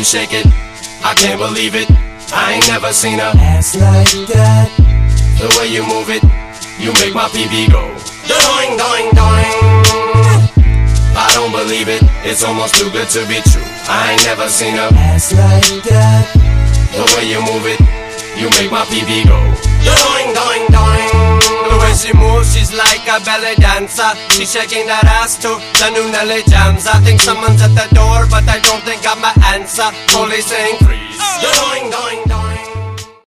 shake it, I can't believe it. I ain't never seen a ass like that. The way you move it, you make my PB go doing, doing, doing. I don't believe it, it's almost too good to be true. I ain't never seen a ass like that. The way you move it, you make my PB go doing, doing, doing. The way she moves, she's like a belly dancer. She's shaking that ass to the new Nelly jams. I think someone's at the door, but I don't think I'm an answer. Police saying freeze, doing, doing, doing.